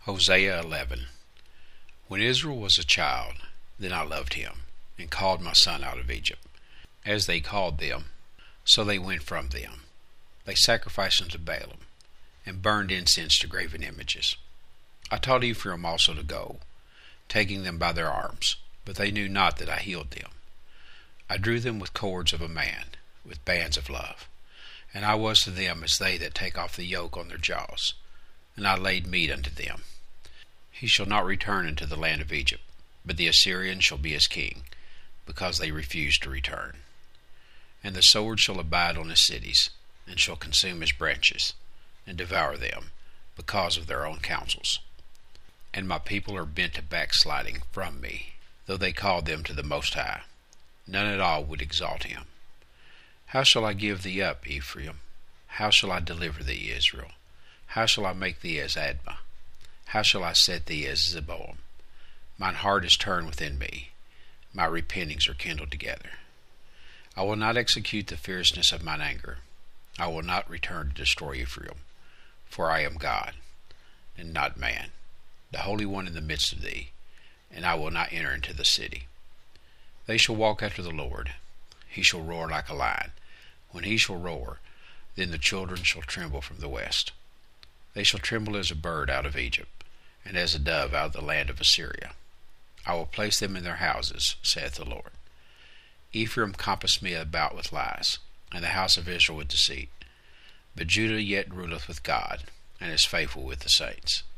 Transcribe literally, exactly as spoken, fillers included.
Hosea eleven. When Israel was a child, then I loved him, and called my son out of Egypt. As they called them, so they went from them. They sacrificed unto Baalim, and burned incense to graven images. I taught Ephraim also to go, taking them by their arms, but they knew not that I healed them. I drew them with cords of a man, with bands of love. And I was to them as they that take off the yoke on their jaws, and I laid meat unto them. He shall not return into the land of Egypt, but the Assyrian shall be his king, because they refused to return. And the sword shall abide on his cities, and shall consume his branches, and devour them, because of their own counsels. And my people are bent to backsliding from me, though they called them to the Most High. None at all would exalt him. How shall I give thee up, Ephraim? How shall I deliver thee, Israel? How shall I make thee as Admah? How shall I set thee as Zeboim? Mine heart is turned within me, my repentings are kindled together. I will not execute the fierceness of mine anger. I will not return to destroy Ephraim, for I am God, and not man, the Holy One in the midst of thee, and I will not enter into the city. They shall walk after the Lord. He shall roar like a lion. When he shall roar, then the children shall tremble from the west. They shall tremble as a bird out of Egypt, and as a dove out of the land of Assyria. I will place them in their houses, saith the Lord. Ephraim compassed me about with lies, and the house of Israel with deceit. But Judah yet ruleth with God, and is faithful with the saints.